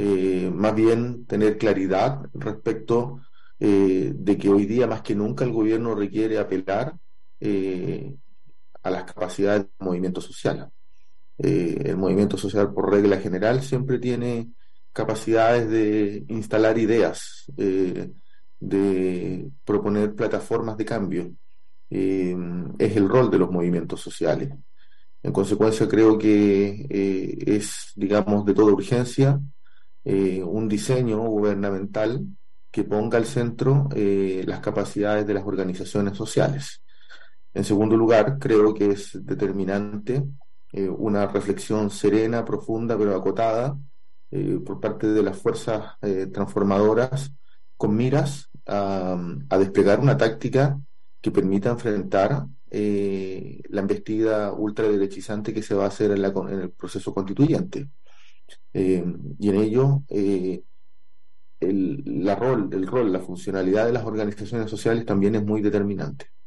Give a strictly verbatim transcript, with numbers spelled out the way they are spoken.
eh, más bien tener claridad respecto eh, de que hoy día más que nunca el gobierno requiere apelar eh, a las capacidades del movimiento social. Eh, el movimiento social, por regla general, siempre tiene capacidades de instalar ideas, eh, de proponer plataformas de cambio. Eh, es el rol de los movimientos sociales. En consecuencia, creo que eh, es, digamos, de toda urgencia eh, un diseño gubernamental que ponga al centro eh, las capacidades de las organizaciones sociales. En segundo lugar, creo que es determinante eh, una reflexión serena, profunda, pero acotada eh, por parte de las fuerzas eh, transformadoras con miras a, a desplegar una táctica que permita enfrentar eh, la embestida ultraderechizante que se va a hacer en, la, en el proceso constituyente. Eh, y en ello, eh, el, la rol, el rol, la funcionalidad de las organizaciones sociales también es muy determinante.